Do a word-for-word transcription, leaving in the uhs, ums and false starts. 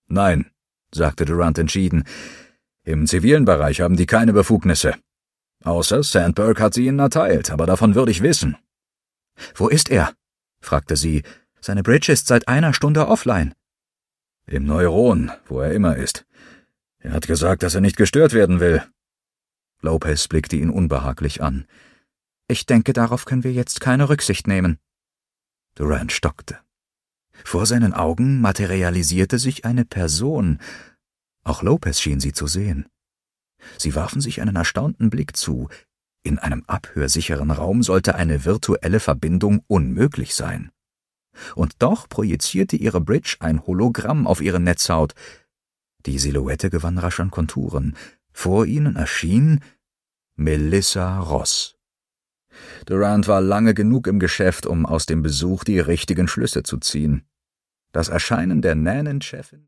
»Nein«, sagte Durant entschieden. »Im zivilen Bereich haben die keine Befugnisse. Außer Sandberg hat sie ihnen erteilt, aber davon würde ich wissen.« »Wo ist er?« fragte sie. »Seine Bridge ist seit einer Stunde offline.« »Im Neuron, wo er immer ist. Er hat gesagt, dass er nicht gestört werden will.« Lopez blickte ihn unbehaglich an. »Ich denke, darauf können wir jetzt keine Rücksicht nehmen.« Durant stockte. Vor seinen Augen materialisierte sich eine Person. Auch Lopez schien sie zu sehen. Sie warfen sich einen erstaunten Blick zu. In einem abhörsicheren Raum sollte eine virtuelle Verbindung unmöglich sein. Und doch projizierte ihre Bridge ein Hologramm auf ihre Netzhaut. Die Silhouette gewann rasch an Konturen. Vor ihnen erschien Melissa Ross. Durant war lange genug im Geschäft, um aus dem Besuch die richtigen Schlüsse zu ziehen. Das Erscheinen der Nanon-Chefin